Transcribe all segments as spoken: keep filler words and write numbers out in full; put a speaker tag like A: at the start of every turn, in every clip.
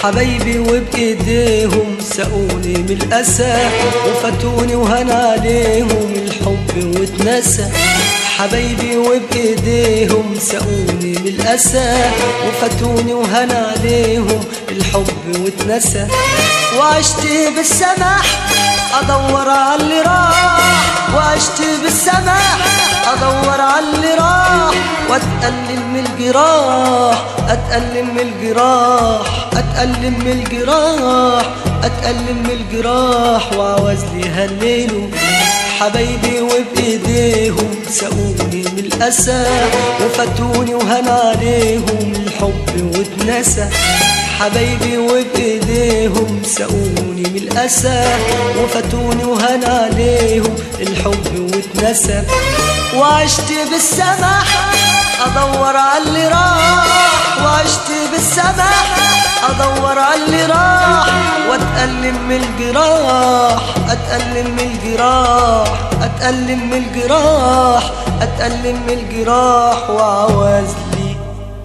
A: حبايبي وبإيديهم سقوني من الأسى وفاتوني وهان عليهم الحب واتنسى. حبايبي وبإيديهم سقوني من الأسى وفاتوني وهان عليهم الحب واتنسى. وعشت بالسماح أدور على اللي راح، وعشت بالسماح أدور على اللي راح، وأتألم من الجراح أتألم من الجراح أتألم من الجراح أتألم من الجراح وعوزلي هللوا. حبايبي وبإيديهم سقوني من الأسى وفاتوني وهان عليهم الحب واتنسى. حبايبي وبإيديهم سقوني من الأسى وفاتوني وهان عليهم الحب واتنسى. وعشت بالسماح أدور على اللي راح، وعشت بالسماح أدور على اللي راح، وأتألم من الجراح أتألم من الجراح أتألم من الجراح أتألم من الجراح وعوازلي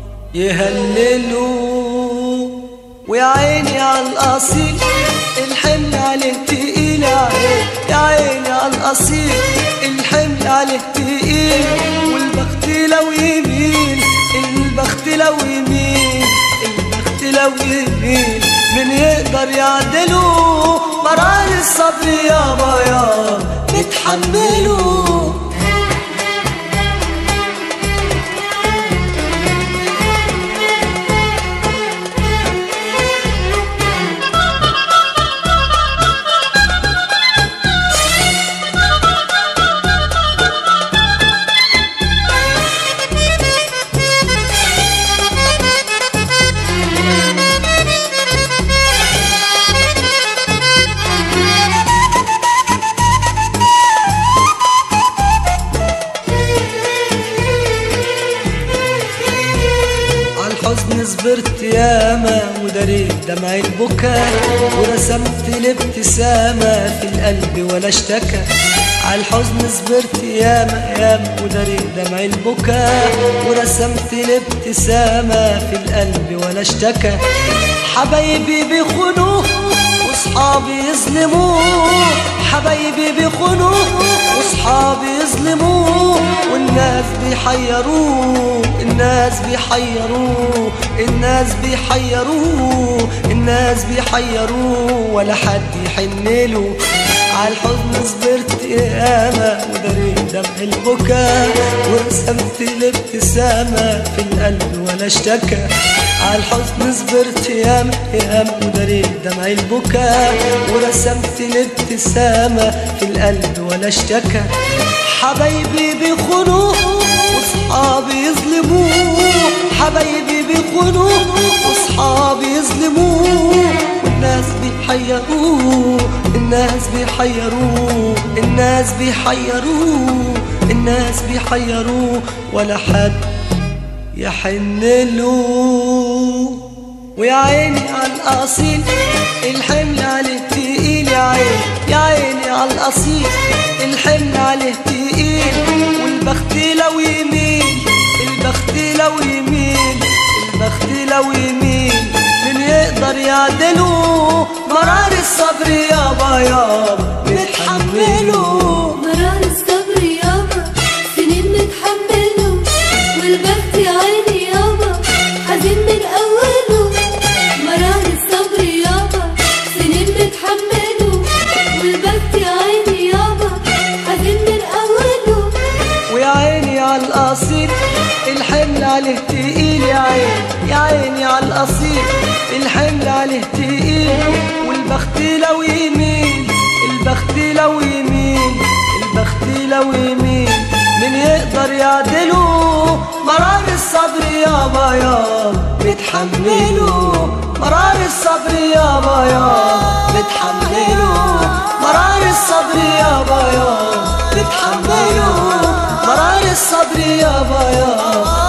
A: يهللوا. ويا عيني على الأصيل الحمل عليه تقيل، يا عيني على الأصيل الحمل عليه تقيل. والبخت لو يميل البخت لو يميل البخت لو يميل من يقدر يعدله؟ مرار الصبر يابا يا نتحمله. الحزن صبرت ياما وداريت دمع البكاء ورسمت الابتسامة في القلب ولا اشتكى. عالحزن صبرت ياما ياما وداريت دمع البكاء ورسمت الابتسامة في القلب ولا اشتكى. حبايبي بيخونوه وصحابي يظلموه، حبايبي بيخونوه وصحابي يظلموه، والناس بيحيروه الناس بيحيروه الناس بيحيروه الناس بيحيروه ولا حد يحنله. عالحزن صبرت ياما وداريت دمع البكاء ورسمت الابتسامة في القلب ولا اشتكى. عالحزن صبرت ياما ياما وداريت دمع البكاء ورسمت الابتسامة في القلب ولا اشتكى. حبايبي بيخونوه وصحابي يظلموه، حبايبي بيخونوه وصحابي يظلموه، والناس بيحيروه الناس بيحيروه الناس بيحيروه الناس بيحيروه ولا حد يحنله. ويا عيني على الأصيل الحمل عليه تقيل، يا عيني يا عيني على الأصيل الحمل عليه تقيل. والبخت لو يميل البخت لو يميل البخت لو يميل من يقدر يعدله؟ مرار الصبر يابا يابا نتحمله.
B: مرار الصبر يابا سنين نتحمله، والبخت يا عيني يابا حزين من أوله. مرار الصبر يابا سنين نتحمله، والبخت يا عيني يابا حزين من أوله.
A: ويا عيني على الأصيل الحمل عليه تقيل، يا عيني يا عيني على الأصيل الحمل عليه تقيل. والبخت لو يميل البخت لو يميل البخت لو يميل من يقدر يعدله؟ مرار الصبر يابا يابا نتحمله. مرار الصبر يابا يابا نتحمله. مرار الصبر يابا يابا نتحمله. مرار الصبر يابا يابا